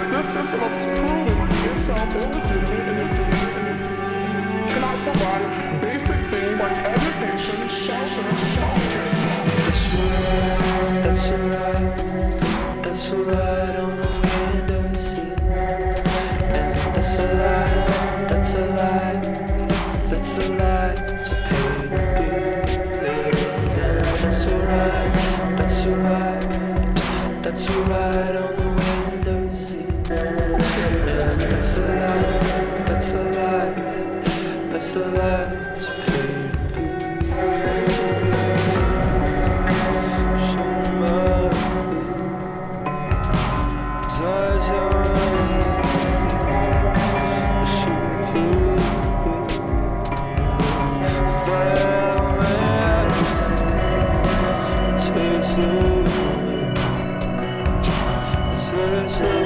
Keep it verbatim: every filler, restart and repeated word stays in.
This system of proving itself illegitimate and illegitimate cannot provide basic things like education, shelter, and healthcare. That's alright, that's alright on the window seat. And that's a lie, that's a lie, that's a lie to pay the bills. And that's alright, that's alright, that's alright on the window seat. And that's a lie, that's a lie, that's a lie to pay the bills. This